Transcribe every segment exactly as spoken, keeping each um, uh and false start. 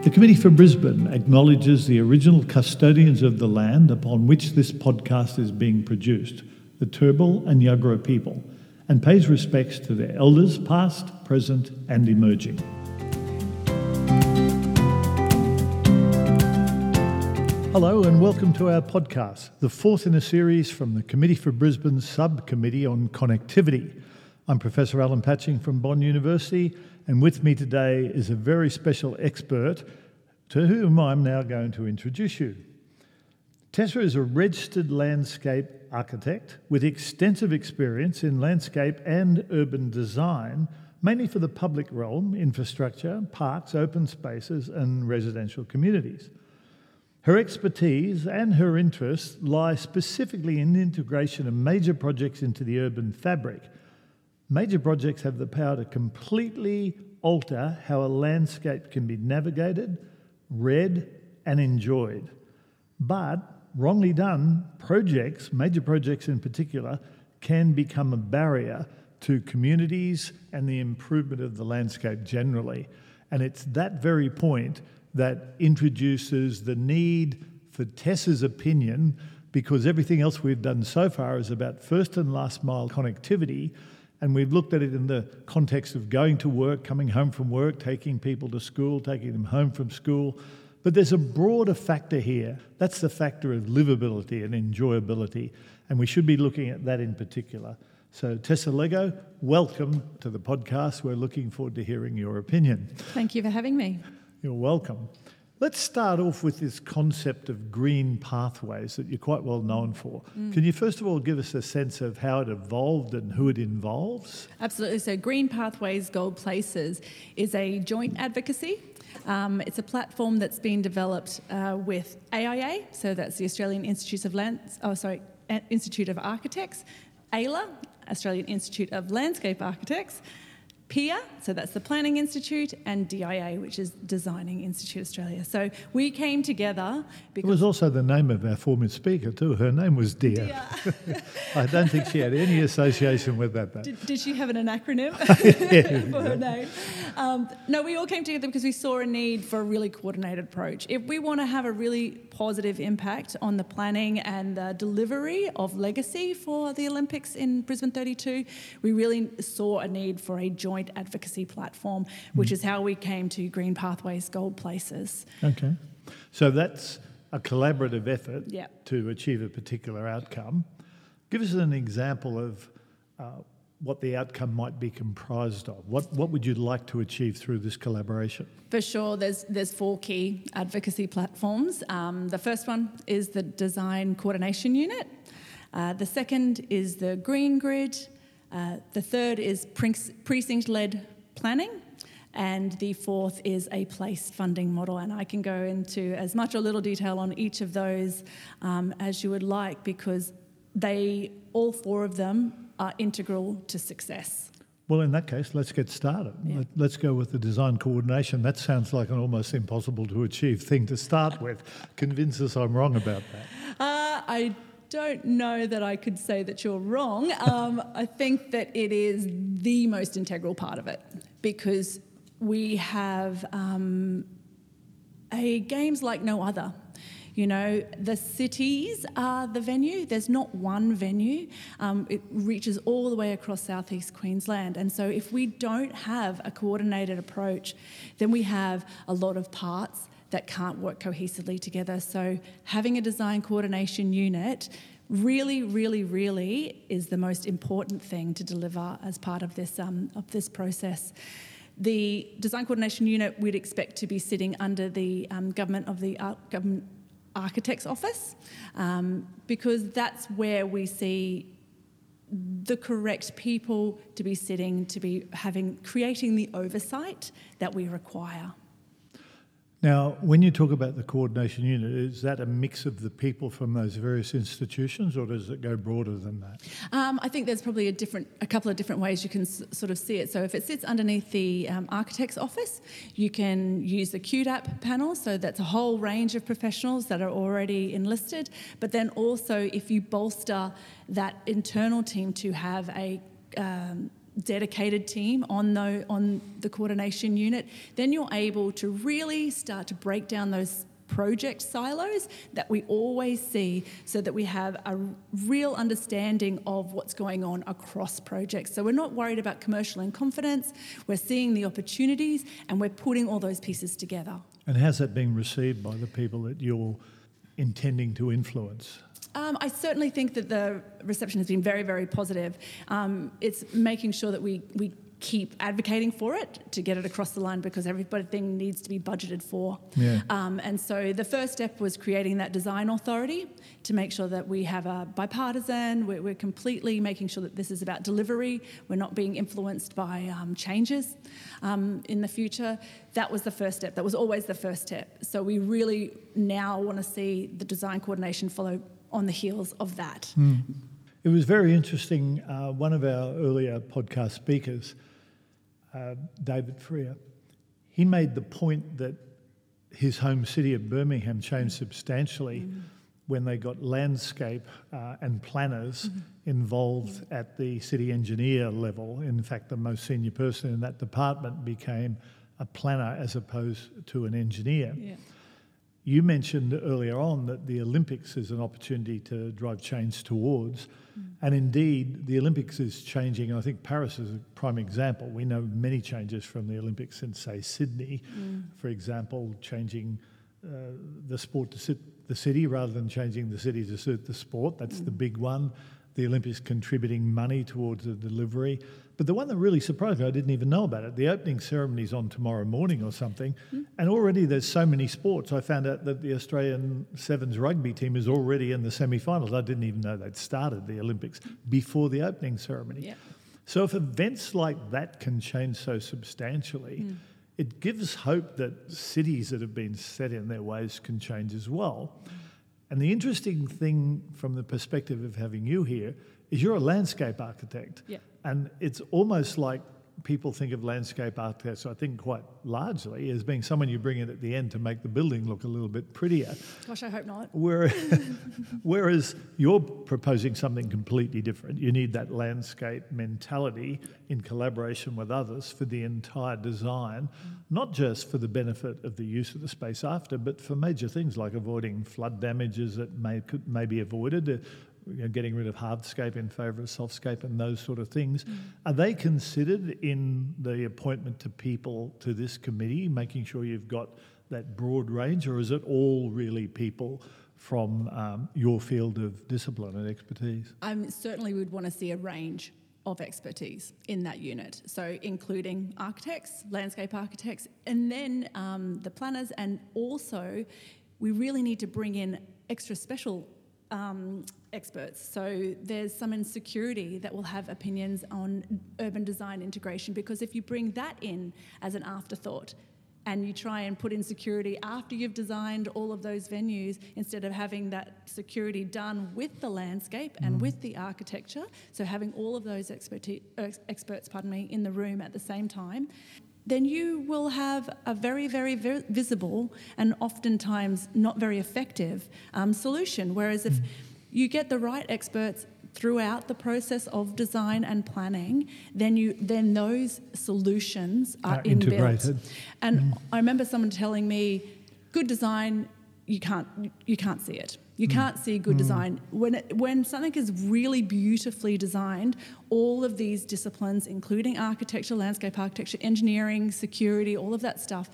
The Committee for Brisbane acknowledges the original custodians of the land upon which this podcast is being produced, the Turrbal and Yuggera people, and pays respects to their elders past, present and emerging. Hello and welcome to our podcast, the fourth in a series from the Committee for Brisbane's Subcommittee on Connectivity. I'm Professor Alan Patching from Bond University, and with me today is a very special expert to whom I'm now going to introduce you. Tessa is a registered landscape architect with extensive experience in landscape and urban design, mainly for the public realm, infrastructure, parks, open spaces and residential communities. Her expertise and her interests lie specifically in the integration of major projects into the urban fabric. Major projects have the power to completely alter how a landscape can be navigated, read and enjoyed. But wrongly done, projects, major projects in particular, can become a barrier to communities and the improvement of the landscape generally. And it's that very point that introduces the need for Tessa's opinion, because everything else we've done so far is about first and last mile connectivity, and we've looked at it in the context of going to work, coming home from work, taking people to school, taking them home from school. But there's a broader factor here. That's the factor of livability and enjoyability, and we should be looking at that in particular. So Tessa Lego, welcome to the podcast. We're looking forward to hearing your opinion. Thank you for having me. You're welcome. Let's start off with this concept of green pathways that you're quite well known for. Mm. Can you first of all give us a sense of how it evolved and who it involves? Absolutely. So Green Pathways Gold Places is a joint advocacy. Um, it's a platform that's been developed uh, with A I A, so that's the Australian Institute of Land, oh sorry, Institute of Architects, A L A, Australian Institute of Landscape Architects, P I A, so that's the Planning Institute, and D I A, which is Designing Institute Australia. So we came together because... It was also the name of our former speaker too. Her name was Dia. Dia. I don't think she had any association with that. Though. Did, did she have an acronym yeah, for her name? Um, no, we all came together because we saw a need for a really coordinated approach. If we want to have a really positive impact on the planning and the delivery of legacy for the Olympics in Brisbane thirty-two, we really saw a need for a joint advocacy platform, which mm. is how we came to Green Pathways Gold Places. Okay. So that's a collaborative effort yep. to achieve a particular outcome. Give us an example of uh, what the outcome might be comprised of. What what would you like to achieve through this collaboration? For sure, there's there's four key advocacy platforms. Um, the first one is the Design Coordination Unit. Uh, the second is the Green Grid. Uh, the third is precinct-led planning, and the fourth is a place funding model. And I can go into as much or little detail on each of those um, as you would like, because they, all four of them, are integral to success. Well, in that case, let's get started. Yeah. Let's go with the design coordination. That sounds like an almost impossible to achieve thing to start with. Convince us I'm wrong about that. Uh, I don't know that I could say that you're wrong. Um, I think that it is the most integral part of it, because we have um, a games like no other. You know, the cities are the venue. There's not one venue. Um, it reaches all the way across southeast Queensland. And so if we don't have a coordinated approach, then we have a lot of parts that can't work cohesively together. So having a design coordination unit really, really, really is the most important thing to deliver as part of this um, of this process. The design coordination unit we'd expect to be sitting under the um, government of the Ar- government architect's office, um, because that's where we see the correct people to be sitting, to be having creating the oversight that we require. Now, when you talk about the coordination unit, is that a mix of the people from those various institutions, or does it go broader than that? Um, I think there's probably a different, a couple of different ways you can s- sort of see it. So if it sits underneath the um, architect's office, you can use the Q D A P panel. So that's a whole range of professionals that are already enlisted. But then also, if you bolster that internal team to have a um, dedicated team on the, on the coordination unit, then you're able to really start to break down those project silos that we always see, so that we have a real understanding of what's going on across projects. So we're not worried about commercial in confidence, we're seeing the opportunities and we're putting all those pieces together. And how's that being received by the people that you're intending to influence? Um, I certainly think that the reception has been very, very positive. Um, it's making sure that we, we keep advocating for it to get it across the line, because everything needs to be budgeted for. Yeah. Um, and so the first step was creating that design authority to make sure that we have a bipartisan, we're, we're completely making sure that this is about delivery, we're not being influenced by um, changes um, in the future. That was the first step. That was always the first step. So we really now want to see the design coordination follow on the heels of that. Mm. It was very interesting. Uh, one of our earlier podcast speakers, uh, David Freer, he made the point that his home city of Birmingham changed substantially mm. when they got landscape uh, and planners mm-hmm. involved yeah. at the city engineer level. In fact, the most senior person in that department became a planner as opposed to an engineer. Yeah. You mentioned earlier on that the Olympics is an opportunity to drive change towards, mm. and indeed the Olympics is changing. I think Paris is a prime example. We know many changes from the Olympics in, say, Sydney, mm. for example, changing uh, the sport to suit the city rather than changing the city to suit the sport. That's mm. the big one. The Olympics contributing money towards the delivery. But the one that really surprised me, I didn't even know about it. The opening ceremony's on tomorrow morning or something, mm. and already there's so many sports. I found out that the Australian Sevens rugby team is already in the semi-finals. I didn't even know they'd started the Olympics before the opening ceremony. Yeah. So if events like that can change so substantially, mm. it gives hope that cities that have been set in their ways can change as well. Mm. And the interesting thing from the perspective of having you here is you're a landscape architect. Yeah. And it's almost like people think of landscape architects, I think quite largely, as being someone you bring in at the end to make the building look a little bit prettier. Gosh, I hope not. Whereas, whereas you're proposing something completely different. You need that landscape mentality in collaboration with others for the entire design, not just for the benefit of the use of the space after, but for major things like avoiding flood damages that may, could, may be avoided, uh, you know, getting rid of hardscape in favour of softscape and those sort of things. Mm. Are they considered in the appointment to people to this committee, making sure you've got that broad range, or is it all really people from um, your field of discipline and expertise? Um, certainly would want to see a range of expertise in that unit, so including architects, landscape architects, and then um, the planners, and also we really need to bring in extra special Um, experts. So there's some in security that will have opinions on urban design integration, because if you bring that in as an afterthought and you try and put in security after you've designed all of those venues, instead of having that security done with the landscape and mm. with the architecture, so having all of those experti- experts pardon me, in the room at the same time, then you will have a very, very, very visible and oftentimes not very effective um, solution. Whereas if you get the right experts throughout the process of design and planning, then you then those solutions are, are inbuilt. Integrated. And mm. I remember someone telling me, good design, you can't you can't see it. You can't see good mm. design. When it, when something is really beautifully designed, all of these disciplines, including architecture, landscape architecture, engineering, security, all of that stuff,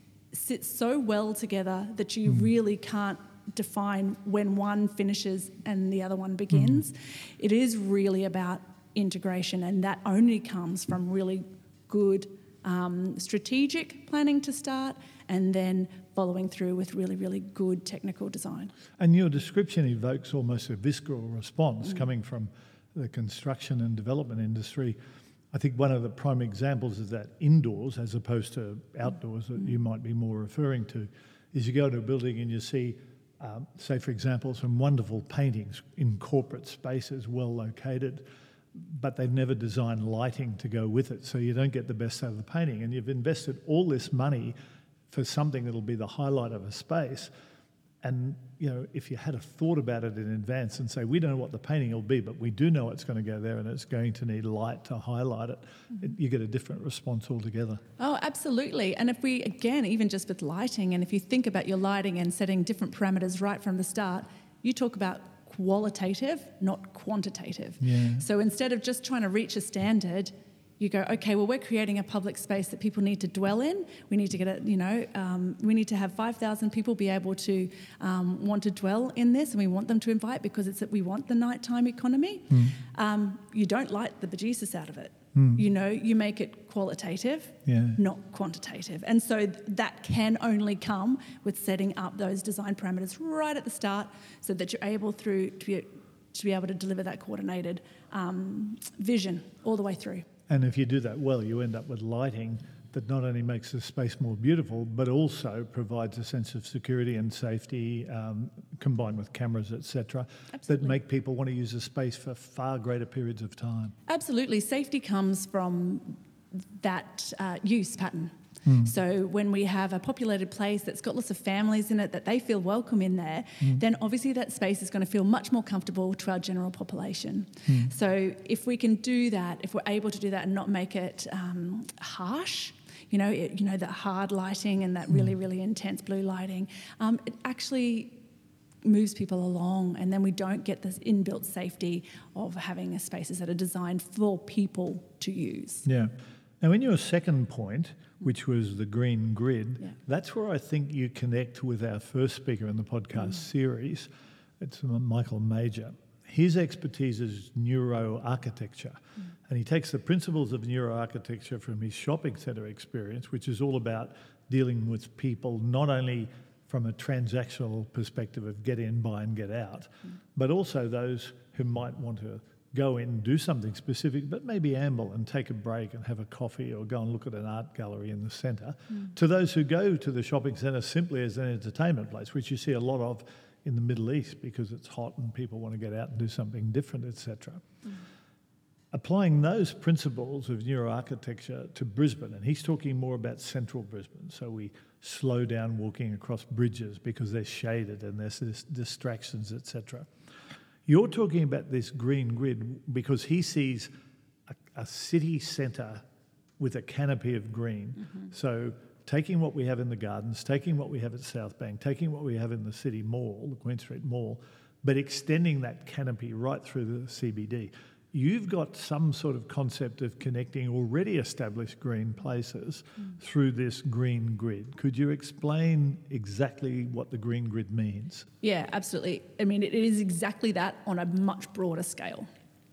sit so well together that you mm. really can't define when one finishes and the other one begins. Mm. It is really about integration, and that only comes from really good um, strategic planning to start, and then following through with really, really good technical design. And your description evokes almost a visceral response mm. coming from the construction and development industry. I think one of the prime examples is that indoors, as opposed to outdoors, that mm. you might be more referring to, is you go to a building and you see, um, say for example, some wonderful paintings in corporate spaces, well located, but they've never designed lighting to go with it, so you don't get the best out of the painting. And you've invested all this money for something that'll be the highlight of a space, And, you know, if you had a thought about it in advance and say, we don't know what the painting will be, but we do know it's going to go there and it's going to need light to highlight it, mm-hmm. it you get a different response altogether. Oh, absolutely. And if we, again, even just with lighting, and if you think about your lighting and setting different parameters right from the start, you talk about qualitative, not quantitative. Yeah. So instead of just trying to reach a standard, you go, okay, well, we're creating a public space that people need to dwell in. We need to get it, you know, um, we need to have five thousand people be able to um, want to dwell in this, and we want them to invite because it's that we want the nighttime economy. Mm. Um, you don't light the bejesus out of it. Mm. You know, you make it qualitative, yeah. not quantitative. And so that can only come with setting up those design parameters right at the start so that you're able through to be, to be able to deliver that coordinated um, vision all the way through. And if you do that well, you end up with lighting that not only makes the space more beautiful, but also provides a sense of security and safety, um, combined with cameras, et cetera, that make people want to use the space for far greater periods of time. Absolutely. Safety comes from that uh, use pattern. Mm. So when we have a populated place that's got lots of families in it, that they feel welcome in there, mm. then obviously that space is going to feel much more comfortable to our general population. Mm. So if we can do that, if we're able to do that and not make it um, harsh, you know, it, you know, that hard lighting and that really, really intense blue lighting, um, it actually moves people along, and then we don't get this inbuilt safety of having spaces that are designed for people to use. Yeah. Now, in your second point, which was the green grid, yeah. that's where I think you connect with our first speaker in the podcast mm. series. It's Michael Major. His expertise is neuroarchitecture, mm. and he takes the principles of neuroarchitecture from his shopping centre experience, which is all about dealing with people not only from a transactional perspective of get in, buy and get out, mm. but also those who might want to go in and do something specific, but maybe amble and take a break and have a coffee or go and look at an art gallery in the centre, mm. to those who go to the shopping centre simply as an entertainment place, which you see a lot of in the Middle East because it's hot and people want to get out and do something different, et cetera. Mm. Applying those principles of neuroarchitecture to Brisbane, and he's talking more about central Brisbane, so we slow down walking across bridges because they're shaded and there's distractions, et cetera. You're talking about this green grid because he sees a, a city centre with a canopy of green. Mm-hmm. So taking what we have in the gardens, taking what we have at South Bank, taking what we have in the city mall, the Queen Street Mall, but extending that canopy right through the C B D. You've got some sort of concept of connecting already established green places mm. through this green grid. Could you explain exactly what the green grid means? Yeah, absolutely. I mean, it is exactly that on a much broader scale.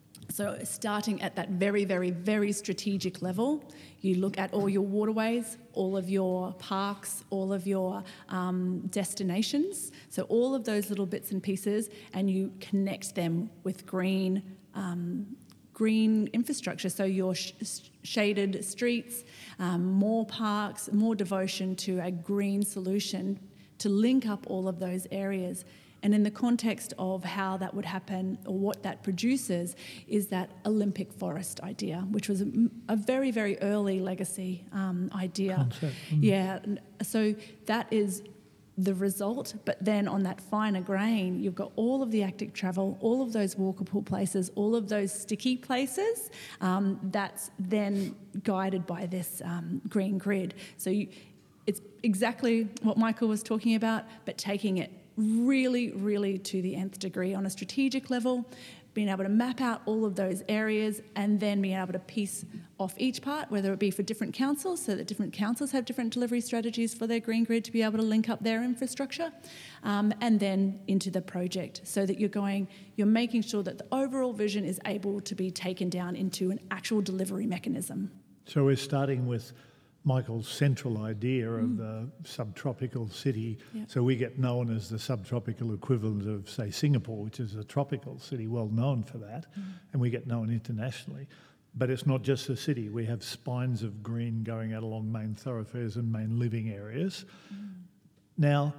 So starting at that very, very, very strategic level, you look at all your waterways, all of your parks, all of your um, destinations, so all of those little bits and pieces, and you connect them with green um, green infrastructure, so your sh- shaded streets, um, more parks, more devotion to a green solution to link up all of those areas. And in the context of how that would happen or what that produces is that Olympic forest idea, which was a, a very, very early legacy um, idea. Concept. Mm. Yeah, so that is the result, but then on that finer grain, you've got all of the active travel, all of those walkable places, all of those sticky places, um, that's then guided by this um, green grid. So you, it's exactly what Michael was talking about, but taking it really, really to the nth degree on a strategic level, being able to map out all of those areas and then being able to piece off each part, whether it be for different councils, so that different councils have different delivery strategies for their green grid to be able to link up their infrastructure, um, and then into the project, so that you're going, you're making sure that the overall vision is able to be taken down into an actual delivery mechanism. So we're starting with Michael's central idea of mm. the subtropical city. Yep. So we get known as the subtropical equivalent of, say, Singapore, which is a tropical city, well known for that, mm. and we get known internationally. But it's not just the city. We have spines of green going out along main thoroughfares and main living areas. Mm. Now,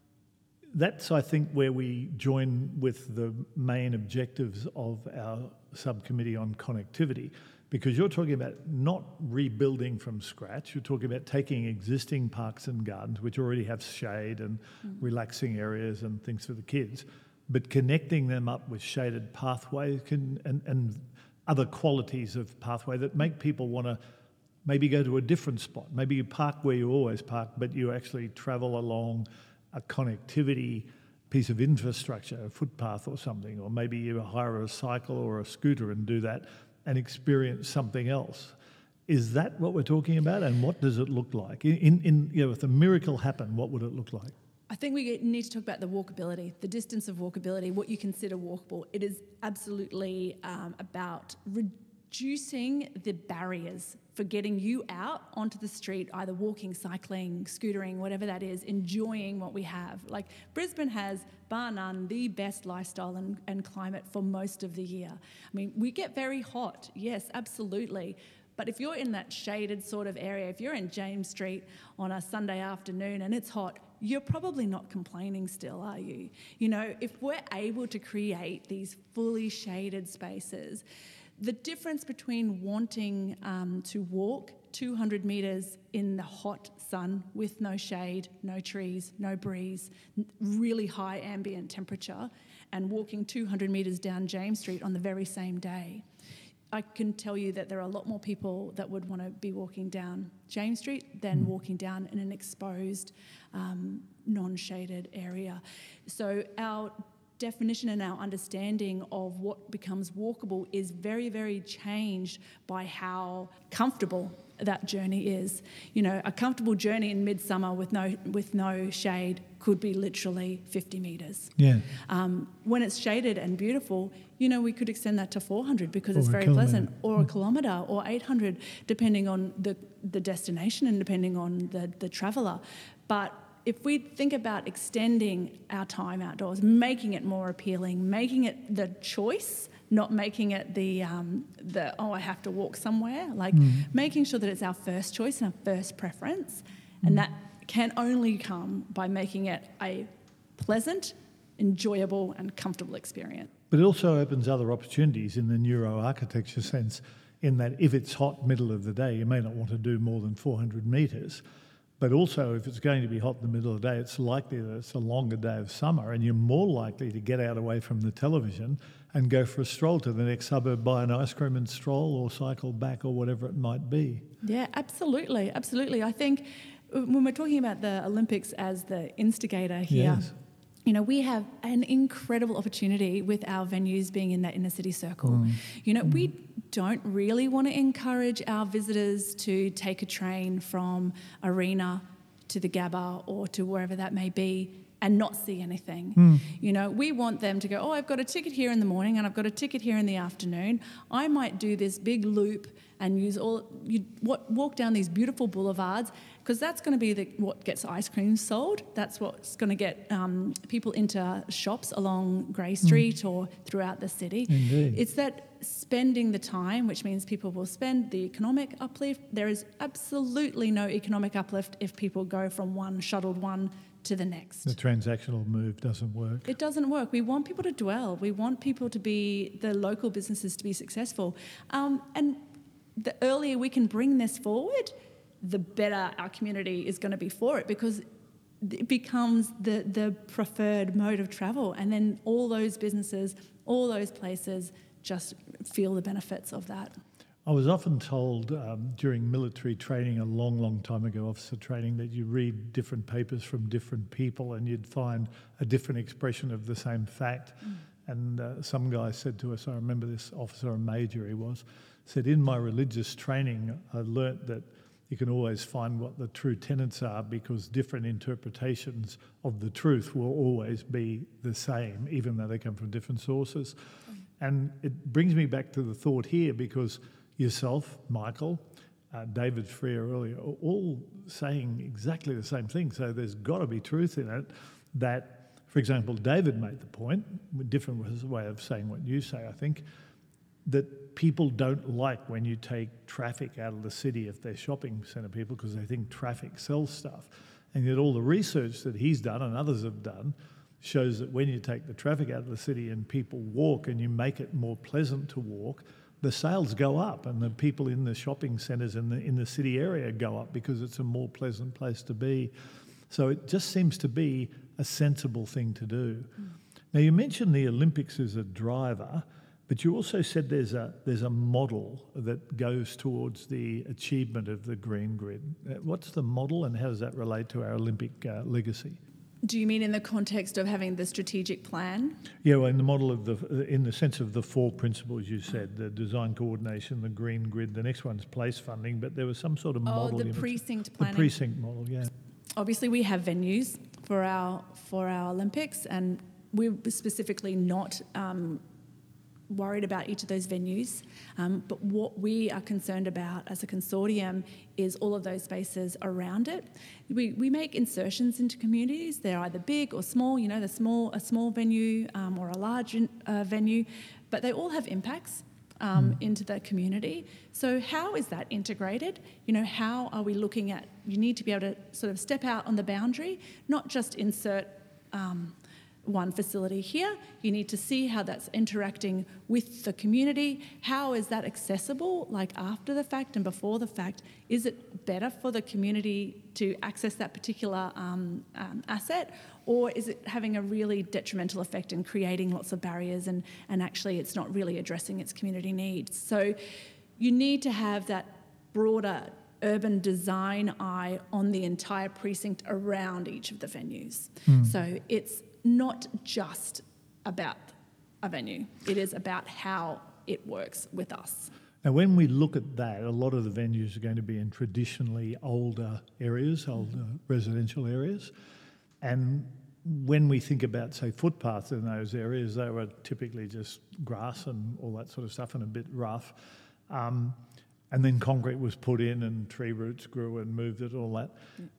that's, I think, where we join with the main objectives of our subcommittee on connectivity, because you're talking about not rebuilding from scratch. You're talking about taking existing parks and gardens, which already have shade and mm. relaxing areas and things for the kids, but connecting them up with shaded pathways can, and, and other qualities of pathway that make people want to maybe go to a different spot. Maybe you park where you always park, but you actually travel along a connectivity piece of infrastructure, a footpath or something, or maybe you hire a cycle or a scooter and do that and experience something else. Is that what we're talking about, and what does it look like? In, in you know, if a miracle happened, what would it look like? I think we need to talk about the walkability, the distance of walkability, what you consider walkable. It is absolutely um, about reducing the barriers for getting you out onto the street, either walking, cycling, scootering, whatever that is, enjoying what we have. Like, Brisbane has, bar none, the best lifestyle and, and climate for most of the year. I mean, we get very hot, yes, absolutely. But if you're in that shaded sort of area, if you're in James Street on a Sunday afternoon and it's hot, you're probably not complaining still, are you? You know, if we're able to create these fully shaded spaces, the difference between wanting um, to walk two hundred metres in the hot sun with no shade, no trees, no breeze, really high ambient temperature, and walking two hundred metres down James Street on the very same day, I can tell you that there are a lot more people that would want to be walking down James Street than walking down in an exposed, um, non-shaded area. So our definition and our understanding of what becomes walkable is very, very changed by how comfortable that journey is. You know, a comfortable journey in midsummer with no with no shade could be literally fifty metres. Yeah. Um, when it's shaded and beautiful, you know, we could extend that to four hundred because or it's very kilometre. pleasant, or a kilometre, or eight hundred, depending on the, the destination and depending on the, the traveller. But if we think about extending our time outdoors, making it more appealing, making it the choice, not making it the, um, the oh, I have to walk somewhere, like mm. making sure that it's our first choice and our first preference, mm. and that can only come by making it a pleasant, enjoyable and comfortable experience. But it also opens other opportunities in the neuroarchitecture sense, in that if it's hot middle of the day, you may not want to do more than four hundred metres. But also, if it's going to be hot in the middle of the day, it's likely that it's a longer day of summer and you're more likely to get out away from the television and go for a stroll to the next suburb, buy an ice cream and stroll, or cycle back, or whatever it might be. Yeah, absolutely, absolutely. I think when we're talking about the Olympics as the instigator here, yes. you know, we have an incredible opportunity with our venues being in that inner city circle. Mm. You know, mm. we don't really want to encourage our visitors to take a train from Arena to the Gabba or to wherever that may be and not see anything. Mm. You know, we want them to go, oh, I've got a ticket here in the morning and I've got a ticket here in the afternoon. I might do this big loop and use all you walk down these beautiful boulevards, because that's going to be the, what gets ice cream sold. That's what's going to get um, people into shops along Grey Street mm. or throughout the city. Indeed. It's that spending the time, which means people will spend the economic uplift. There is absolutely no economic uplift if people go from one shuttled one to the next. The transactional move doesn't work. It doesn't work. We want people to dwell. We want people to be, the local businesses to be successful. Um, and the earlier we can bring this forward, the better our community is going to be for it, because it becomes the, the preferred mode of travel. And then all those businesses, all those places just feel the benefits of that. I was often told um, during military training a long, long time ago, officer training, that you read different papers from different people and you'd find a different expression of the same fact. Mm. And uh, some guy said to us, I remember this officer, a major he was, said, in my religious training, I learnt that you can always find what the true tenets are, because different interpretations of the truth will always be the same, even though they come from different sources. Mm. And it brings me back to the thought here, because yourself, Michael, uh, David Freer earlier, are all saying exactly the same thing. So there's got to be truth in it. That, for example, David made the point, different way of saying what you say, I think, that people don't like when you take traffic out of the city if they're shopping centre people, because they think traffic sells stuff. And yet all the research that he's done and others have done shows that when you take the traffic out of the city and people walk and you make it more pleasant to walk, the sales go up and the people in the shopping centres in the in the city area go up because it's a more pleasant place to be. So it just seems to be a sensible thing to do. Mm. Now, you mentioned the Olympics as a driver, but you also said there's a there's a model that goes towards the achievement of the green grid. What's the model and how does that relate to our Olympic uh, legacy? Do you mean in the context of having the strategic plan? Yeah, well, in the model of the, in the sense of the four principles you said, the design coordination, the green grid, the next one's place funding, but there was some sort of oh, model. Oh, the in precinct it. planning. The precinct model, yeah. Obviously, we have venues for our for our Olympics, and we're specifically not um, worried about each of those venues. Um, but what we are concerned about as a consortium is all of those spaces around it. We we make insertions into communities. They're either big or small. You know, the small a small venue um, or a large uh, venue, but they all have impacts. Um, mm. into the community. So how is that integrated? You know, how are we looking at, you need to be able to sort of step out on the boundary, not just insert um, one facility here. You need to see how that's interacting with the community. How is that accessible, like after the fact and before the fact? Is it better for the community to access that particular um, um, asset, or is it having a really detrimental effect and creating lots of barriers and, and actually it's not really addressing its community needs? So you need to have that broader urban design eye on the entire precinct around each of the venues. Mm. So it's not just about a venue. It is about how it works with us. Now, when we look at that, a lot of the venues are going to be in traditionally older areas, older mm-hmm. residential areas. And when we think about, say, footpaths in those areas, they were typically just grass and all that sort of stuff and a bit rough. Um, and then concrete was put in and tree roots grew and moved it, all that. Mm.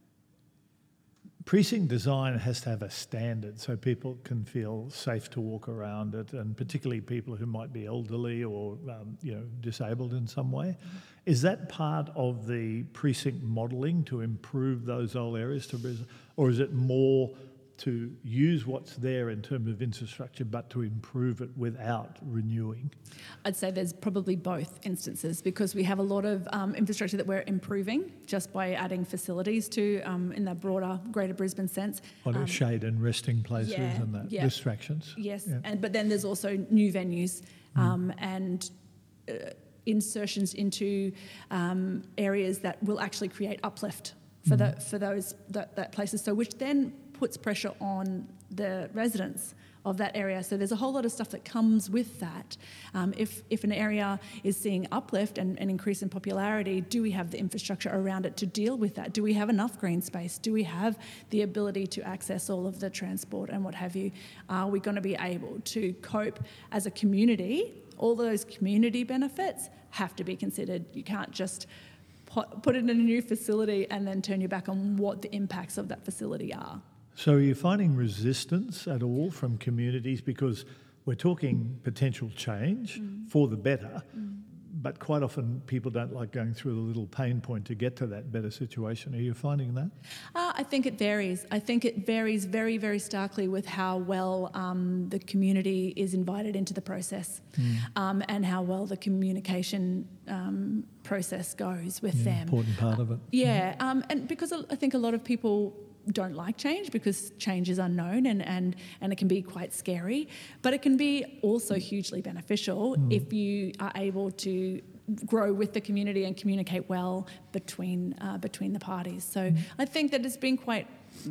Precinct design has to have a standard so people can feel safe to walk around it, and particularly people who might be elderly or um, you know disabled in some way. Mm-hmm. Is that part of the precinct modelling to improve those old areas to Brisbane, or is it more to use what's there in terms of infrastructure but to improve it without renewing? I'd say there's probably both instances, because we have a lot of um, infrastructure that we're improving just by adding facilities to um, in the broader Greater Brisbane sense. Like um, shade and resting places yeah, and that, yeah. distractions. Yes, yeah. and but then there's also new venues um, mm. and uh, insertions into um, areas that will actually create uplift for mm. the for those that, that places. So which then puts pressure on the residents of that area. So there's a whole lot of stuff that comes with that. Um, if if an area is seeing uplift and an increase in popularity, do we have the infrastructure around it to deal with that? Do we have enough green space? Do we have the ability to access all of the transport and what have you? Are we going to be able to cope as a community? All those community benefits have to be considered. You can't just put it in a new facility and then turn your back on what the impacts of that facility are. So are you finding resistance at all from communities? Because we're talking potential change mm. for the better, mm. but quite often people don't like going through the little pain point to get to that better situation. Are you finding that? Uh, I think it varies. I think it varies very, very starkly with how well um, the community is invited into the process mm. um, and how well the communication um, process goes with yeah, them. Important part of it. Yeah, um, and because I think a lot of people don't like change because change is unknown and, and, and it can be quite scary, but it can be also hugely beneficial mm. if you are able to grow with the community and communicate well between uh, between the parties. So mm. I think that it's been quite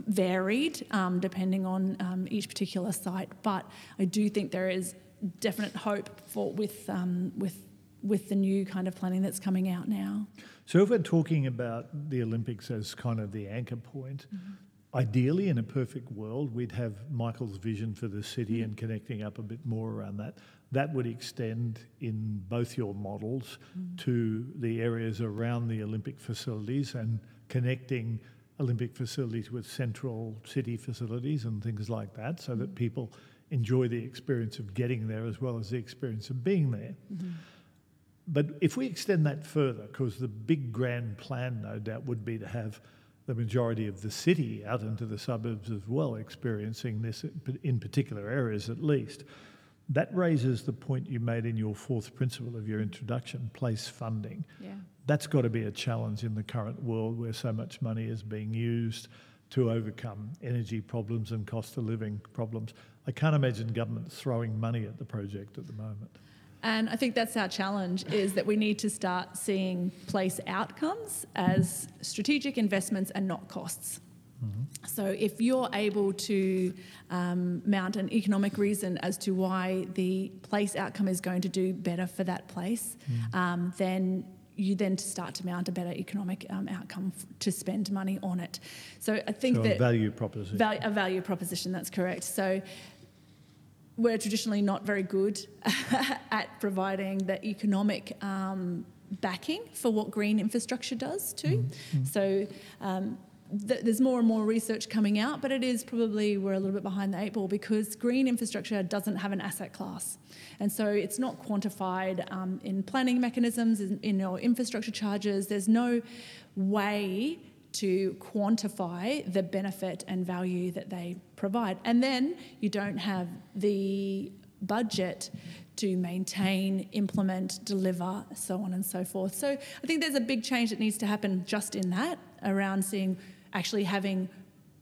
varied um, depending on um, each particular site, but I do think there is definite hope for with um, with with the new kind of planning that's coming out now. So if we're talking about the Olympics as kind of the anchor point, mm-hmm. ideally in a perfect world we'd have Michael's vision for the city mm-hmm. and connecting up a bit more around that. That would extend in both your models mm-hmm. to the areas around the Olympic facilities and connecting Olympic facilities with central city facilities and things like that, so mm-hmm. that people enjoy the experience of getting there as well as the experience of being there. Mm-hmm. But if we extend that further, because the big grand plan, no doubt, would be to have the majority of the city out into the suburbs as well experiencing this in particular areas at least, That raises the point you made in your fourth principle of your introduction, place funding. Yeah. That's got to be a challenge in the current world where so much money is being used to overcome energy problems and cost of living problems. I can't imagine government throwing money at the project at the moment. And I think that's our challenge, is that we need to start seeing place outcomes as strategic investments and not costs. Mm-hmm. So if you're able to um, mount an economic reason as to why the place outcome is going to do better for that place, mm. um, then you then start to mount a better economic um, outcome f- to spend money on it. So I think so that... a value proposition. Val- a value proposition, that's correct. So we're traditionally not very good at providing the economic um, backing for what green infrastructure does too. Mm-hmm. So um, th- there's more and more research coming out, but it is probably we're a little bit behind the eight ball because green infrastructure doesn't have an asset class. And so it's not quantified um, in planning mechanisms, in, in your infrastructure charges. There's no way to quantify the benefit and value that they provide. And then you don't have the budget to maintain, implement, deliver, so on and so forth. So I think there's a big change that needs to happen just in that, around seeing actually having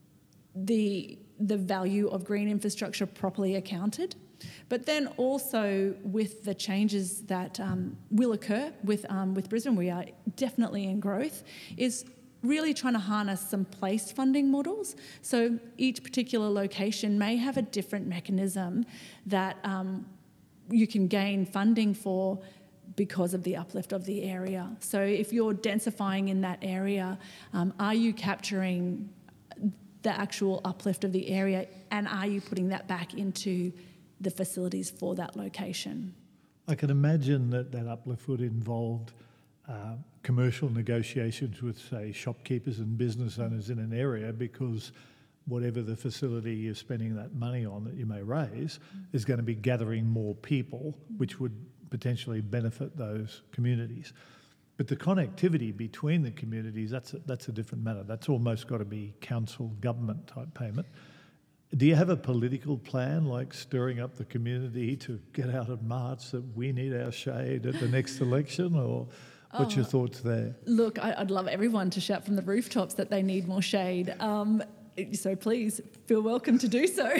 the the value of green infrastructure properly accounted. But then also with the changes that um, will occur with um, with Brisbane, we are definitely in growth, is really trying to harness some place funding models. So each particular location may have a different mechanism that um, you can gain funding for because of the uplift of the area. So if you're densifying in that area, um, are you capturing the actual uplift of the area, and are you putting that back into the facilities for that location? I can imagine that that uplift would involve uh, commercial negotiations with, say, shopkeepers and business owners in an area, because whatever the facility you're spending that money on that you may raise is going to be gathering more people, which would potentially benefit those communities. But the connectivity between the communities, that's a, that's a different matter. That's almost got to be council government type payment. Do you have a political plan, like stirring up the community to get out of March that we need our shade at the next election, or what's oh, your thoughts there? Look, I, I'd love everyone to shout from the rooftops that they need more shade. Um, so please feel welcome to do so.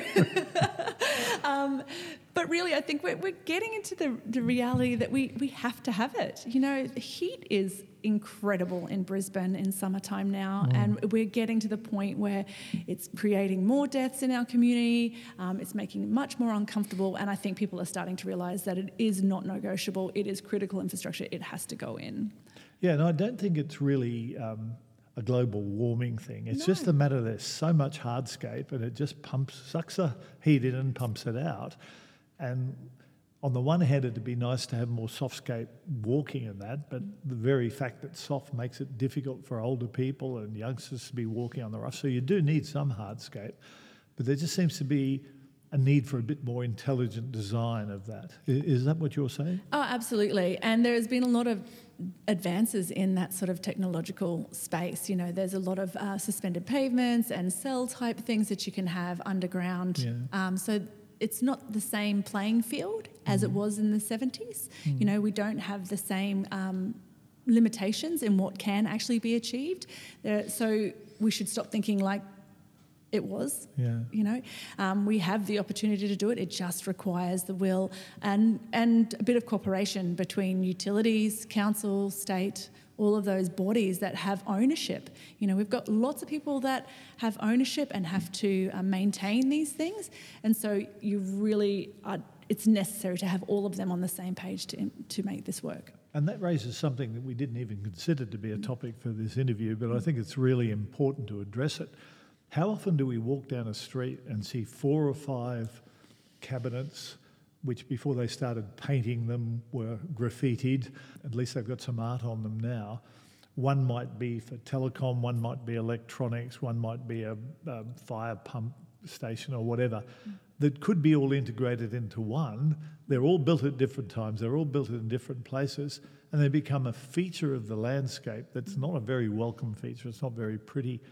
um, but really, I think we're, we're getting into the, the reality that we, we have to have it. You know, the heat is incredible in Brisbane in summertime now, mm. and we're getting to the point where it's creating more deaths in our community. Um, it's making it much more uncomfortable, and I think people are starting to realise that it is not negotiable. It is critical infrastructure. It has to go in. Yeah, and I don't think it's really um, a global warming thing. It's no. just a matter there's so much hardscape, and it just pumps, sucks the heat in and pumps it out. And on the one hand, it'd be nice to have more softscape walking in that, but the very fact that soft makes it difficult for older people and youngsters to be walking on the rough. So you do need some hardscape, but there just seems to be a need for a bit more intelligent design of that. Is that what you're saying? Oh, absolutely. And there has been a lot of advances in that sort of technological space. You know, there's a lot of uh, suspended pavements and cell type things that you can have underground. Yeah. Um, so it's not the same playing field as mm. it was in the seventies. Mm. You know, we don't have the same um, limitations in what can actually be achieved. There, so we should stop thinking like it was. Yeah. You know, um, we have the opportunity to do it. It just requires the will and and a bit of cooperation between utilities, council, state, all of those bodies that have ownership. You know, we've got lots of people that have ownership and have to uh, maintain these things. And so you really are, it's necessary to have all of them on the same page to to make this work. And that raises something that we didn't even consider to be a topic for this interview, but I think it's really important to address it. How often do we walk down a street and see four or five cabinets which before they started painting them were graffitied? At least they've got some art on them now. One might be for telecom, one might be electronics, one might be a, a fire pump station or whatever, mm. that could be all integrated into one. They're all built at different times, they're all built in different places, and they become a feature of the landscape that's not a very welcome feature, it's not very pretty.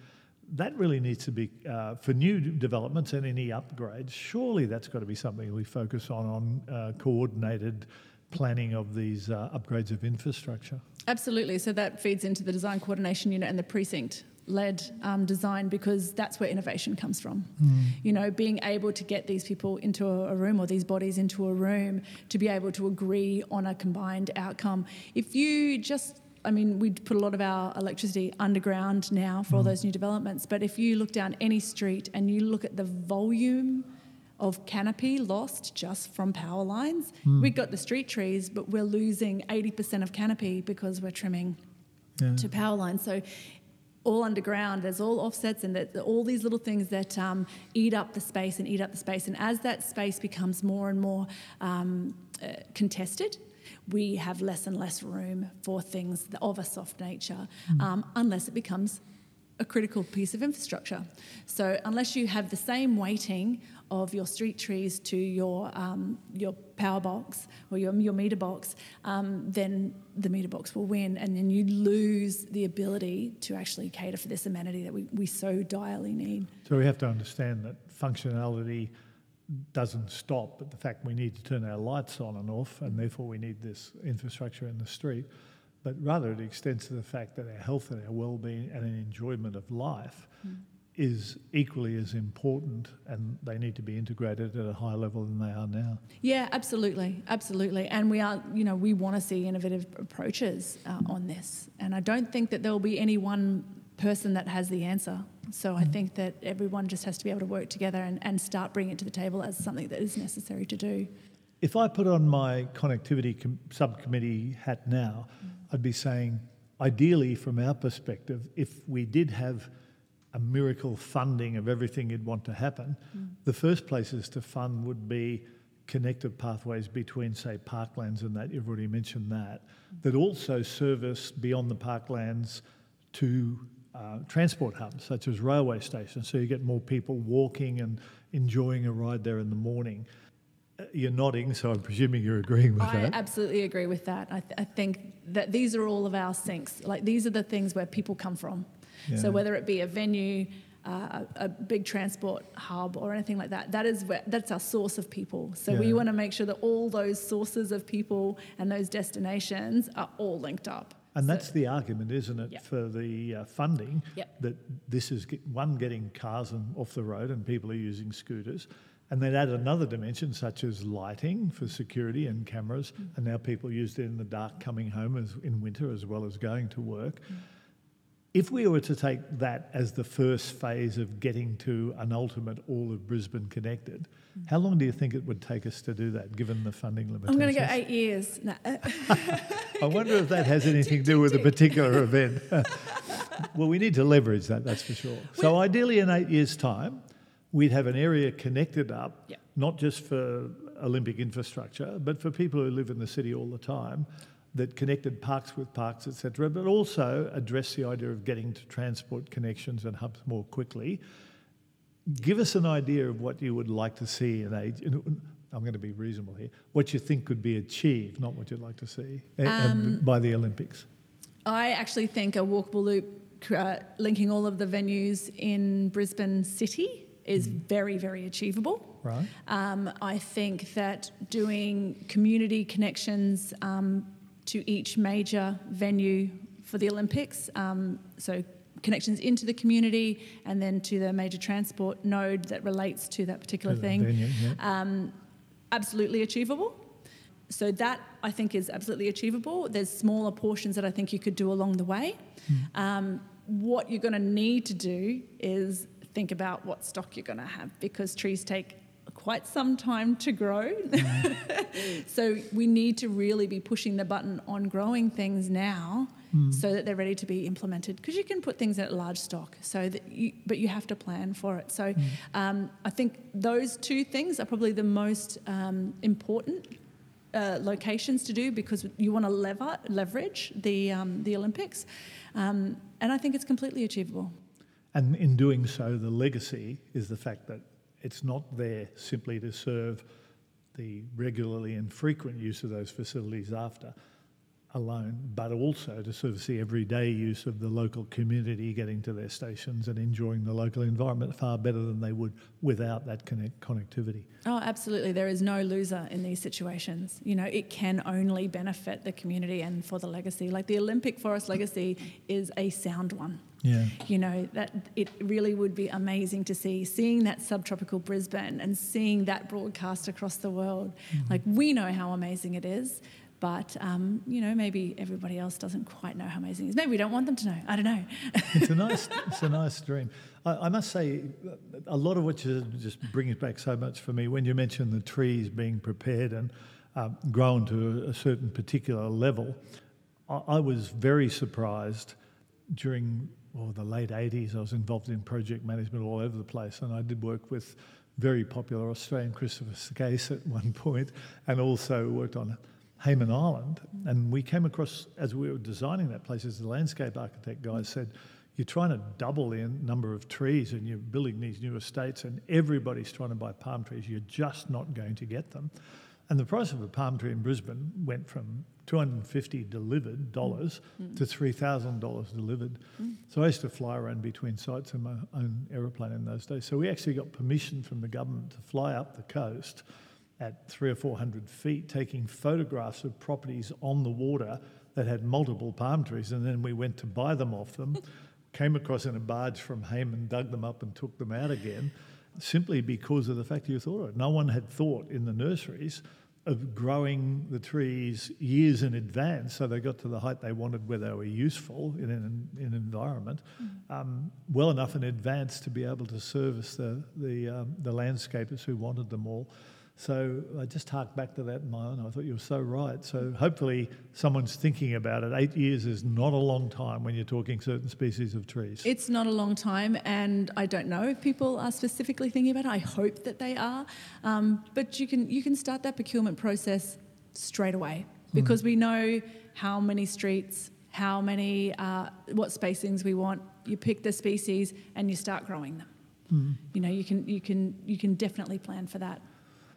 that really needs to be, uh, for new developments and any upgrades, surely that's got to be something we focus on, on uh, coordinated planning of these uh, upgrades of infrastructure. Absolutely. So that feeds into the design coordination unit and the precinct-led um, design, because that's where innovation comes from. Mm. You know, being able to get these people into a, a room, or these bodies into a room, to be able to agree on a combined outcome. If you just I mean, we put a lot of our electricity underground now for all those new developments, but if you look down any street and you look at the volume of canopy lost just from power lines, mm. we've got the street trees, but we're losing eighty percent of canopy because we're trimming yeah. to power lines. So all underground, there's all offsets and there's all these little things that um, eat up the space and eat up the space. And as that space becomes more and more um, uh, contested, we have less and less room for things of a soft nature, mm. um, unless it becomes a critical piece of infrastructure. So unless you have the same weighting of your street trees to your um, your power box or your, your meter box, um, then the meter box will win, and then you lose the ability to actually cater for this amenity that we, we so direly need. So we have to understand that functionality doesn't stop at the fact we need to turn our lights on and off, and therefore we need this infrastructure in the street, but rather it extends to the fact that our health and our well-being and an enjoyment of life mm. is equally as important, and they need to be integrated at a higher level than they are now. Yeah, absolutely, absolutely. And we are, you know, we want to see innovative approaches uh, on this, and I don't think that there will be any one person that has the answer. So I think that everyone just has to be able to work together and, and start bringing it to the table as something that is necessary to do. If I put on my connectivity com- subcommittee hat now, mm. I'd be saying, ideally from our perspective, if we did have a miracle funding of everything you'd want to happen, mm. the first places to fund would be connected pathways between, say, parklands and that, you've already mentioned that, mm. that also service beyond the parklands to Uh, transport hubs such as railway stations, so you get more people walking and enjoying a ride there in the morning. Uh, you're nodding, so I'm presuming you're agreeing with I that. I absolutely agree with that. I, th- I think that these are all of our sinks. Like, these are the things where people come from. Yeah. So whether it be a venue, uh, a, a big transport hub, or anything like that, that is where, that's our source of people. So yeah. we want to make sure that all those sources of people and those destinations are all linked up. And that's so, the argument, isn't it, yep. for the uh, funding, yep. that this is, get, one, getting cars and off the road and people are using scooters, and then add another dimension such as lighting for security and cameras, mm. and now people use it in the dark coming home as in winter as well as going to work. Mm. If we were to take that as the first phase of getting to an ultimate all of Brisbane connected, mm. how long do you think it would take us to do that, given the funding limitations? I'm going to go eight years. No. I wonder if that has anything to do with a particular event. Well, we need to leverage that, that's for sure. So We're, ideally in eight years' time, we'd have an area connected up, yeah. not just for Olympic infrastructure, but for people who live in the city all the time, that connected parks with parks, et cetera, but also address the idea of getting to transport connections and hubs more quickly. Give us an idea of what you would like to see in age. I'm going to be reasonable here. What you think could be achieved, not what you'd like to see um, by the Olympics. I actually think a walkable loop uh, linking all of the venues in Brisbane City is mm. very, very achievable. Right. Um, I think that doing community connections um, to each major venue for the Olympics, um, so connections into the community and then to the major transport node that relates to that particular to thing, venue, yeah. um, absolutely achievable. So that, I think, is absolutely achievable. There's smaller portions that I think you could do along the way. Mm. Um, what you're going to need to do is think about what stock you're going to have, because trees take quite some time to grow. Mm. So we need to really be pushing the button on growing things now mm. so that they're ready to be implemented, because you can put things at large stock, so that you, but you have to plan for it. So mm. um, I think those two things are probably the most um, important uh, locations to do, because you want to lever, leverage the, um, the Olympics. Um, and I think it's completely achievable. And in doing so, the legacy is the fact that it's not there simply to serve the regularly and frequent use of those facilities after. alone, but also to sort of see everyday use of the local community getting to their stations and enjoying the local environment far better than they would without that connect- connectivity. Oh, absolutely. There is no loser in these situations. You know, it can only benefit the community and for the legacy. Like the Olympic Forest legacy is a sound one. Yeah. You know, that it really would be amazing to see, seeing that subtropical Brisbane and seeing that broadcast across the world. Mm-hmm. Like, we know how amazing it is, but, um, you know, maybe everybody else doesn't quite know how amazing it is. Maybe we don't want them to know. I don't know. It's a nice it's a nice dream. I, I must say, a lot of what you just brings back so much for me when you mention the trees being prepared and um, grown to a, a certain particular level. I, I was very surprised during or the late eighties, I was involved in project management all over the place, and I did work with very popular Australian Christopher Skase at one point, and also worked on Hayman Island. And we came across, as we were designing that place, as the landscape architect guys said, you're trying to double the number of trees and you're building these new estates and everybody's trying to buy palm trees, you're just not going to get them. And the price of a palm tree in Brisbane went from two hundred fifty delivered dollars mm. to three thousand dollars delivered. Mm. So I used to fly around between sites in my own aeroplane in those days. So we actually got permission from the government to fly up the coast at three or four hundred feet, taking photographs of properties on the water that had multiple palm trees, and then we went to buy them off them, came across in a barge from Hayman, dug them up and took them out again, simply because of the fact you thought of it. No one had thought in the nurseries of growing the trees years in advance so they got to the height they wanted where they were useful in an, in an environment mm. um, well enough in advance to be able to service the, the, um, the landscapers who wanted them all. So I just harked back to that in my own. I thought you were so right. So hopefully someone's thinking about it. Eight years is not a long time when you're talking certain species of trees. It's not a long time, and I don't know if people are specifically thinking about it. I hope that they are. Um, but you can you can start that procurement process straight away because mm. we know how many streets, how many, uh, what spacings we want. You pick the species and you start growing them. Mm. You know, you can you can you can definitely plan for that.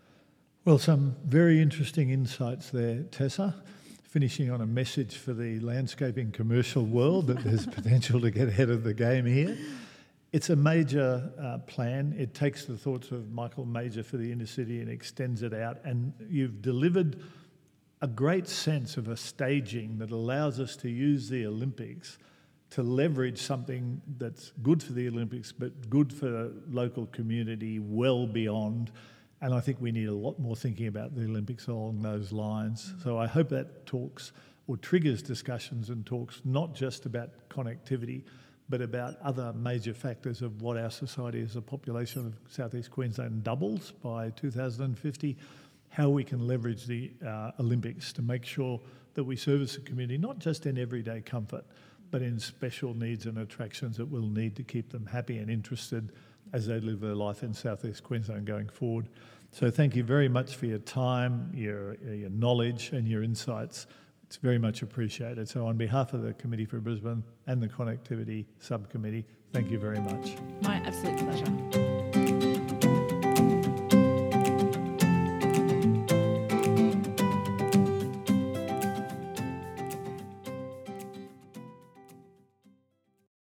Well, some very interesting insights there, Tessa. Finishing on a message for the landscaping commercial world that there's potential to get ahead of the game here. It's a major uh, plan. It takes the thoughts of Michael Major for the inner city and extends it out. And you've delivered a great sense of a staging that allows us to use the Olympics to leverage something that's good for the Olympics, but good for the local community well beyond. And I think we need a lot more thinking about the Olympics along those lines. So I hope that talks or triggers discussions and talks not just about connectivity, but about other major factors of what our society as a population of South East Queensland doubles by two thousand fifty, how we can leverage the uh, Olympics to make sure that we service the community, not just in everyday comfort, but in special needs and attractions that we'll need to keep them happy and interested as they live their life in South East Queensland going forward. So thank you very much for your time, your, your knowledge and your insights. It's very much appreciated. So on behalf of the Committee for Brisbane and the Connectivity Subcommittee, thank you very much. My absolute pleasure.